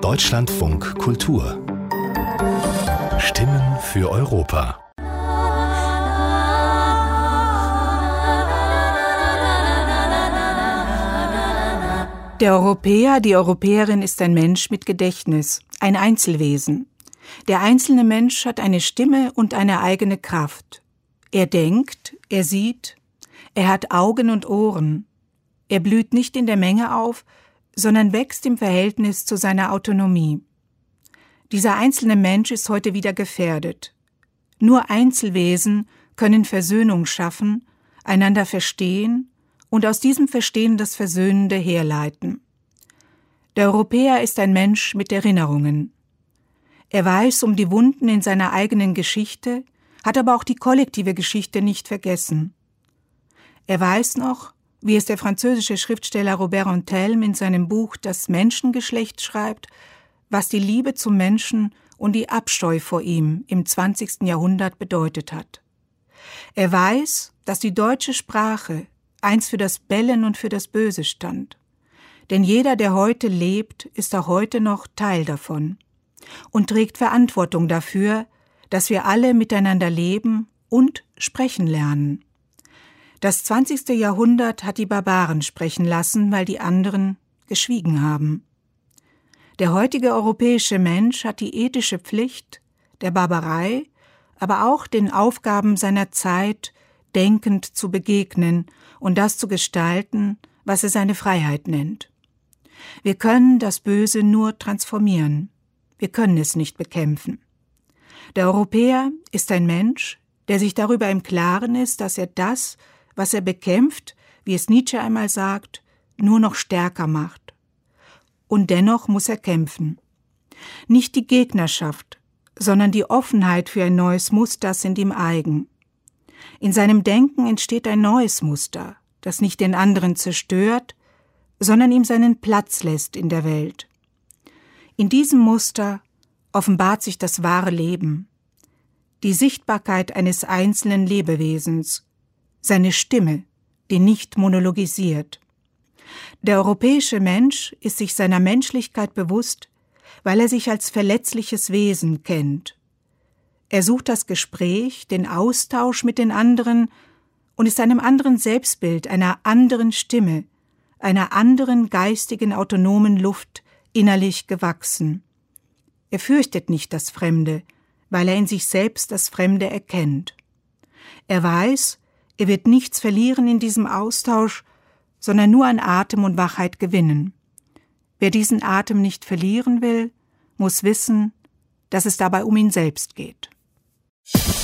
Deutschlandfunk Kultur. Stimmen für Europa. Der Europäer, die Europäerin ist ein Mensch mit Gedächtnis, ein Einzelwesen. Der einzelne Mensch hat eine Stimme und eine eigene Kraft. Er denkt, er sieht, er hat Augen und Ohren. Er blüht nicht in der Menge auf, sondern wächst im Verhältnis zu seiner Autonomie. Dieser einzelne Mensch ist heute wieder gefährdet. Nur Einzelwesen können Versöhnung schaffen, einander verstehen und aus diesem Verstehen das Versöhnende herleiten. Der Europäer ist ein Mensch mit Erinnerungen. Er weiß um die Wunden in seiner eigenen Geschichte, hat aber auch die kollektive Geschichte nicht vergessen. Er weiß noch, wie es der französische Schriftsteller Robert Antelme in seinem Buch Das Menschengeschlecht schreibt, was die Liebe zum Menschen und die Abscheu vor ihm im 20. Jahrhundert bedeutet hat. Er weiß, dass die deutsche Sprache einst für das Bellen und für das Böse stand. Denn jeder, der heute lebt, ist auch heute noch Teil davon und trägt Verantwortung dafür, dass wir alle miteinander leben und sprechen lernen. Das 20. Jahrhundert hat die Barbaren sprechen lassen, weil die anderen geschwiegen haben. Der heutige europäische Mensch hat die ethische Pflicht, der Barbarei, aber auch den Aufgaben seiner Zeit denkend zu begegnen und das zu gestalten, was er seine Freiheit nennt. Wir können das Böse nur transformieren. Wir können es nicht bekämpfen. Der Europäer ist ein Mensch, der sich darüber im Klaren ist, dass er das, was er bekämpft, wie es Nietzsche einmal sagt, nur noch stärker macht. Und dennoch muss er kämpfen. Nicht die Gegnerschaft, sondern die Offenheit für ein neues Muster sind ihm eigen. In seinem Denken entsteht ein neues Muster, das nicht den anderen zerstört, sondern ihm seinen Platz lässt in der Welt. In diesem Muster offenbart sich das wahre Leben, die Sichtbarkeit eines einzelnen Lebewesens, seine Stimme, die nicht monologisiert. Der europäische Mensch ist sich seiner Menschlichkeit bewusst, weil er sich als verletzliches Wesen kennt. Er sucht das Gespräch, den Austausch mit den anderen und ist einem anderen Selbstbild, einer anderen Stimme, einer anderen geistigen, autonomen Luft innerlich gewachsen. Er fürchtet nicht das Fremde, weil er in sich selbst das Fremde erkennt. Er weiß, er wird nichts verlieren in diesem Austausch, sondern nur an Atem und Wachheit gewinnen. Wer diesen Atem nicht verlieren will, muss wissen, dass es dabei um ihn selbst geht.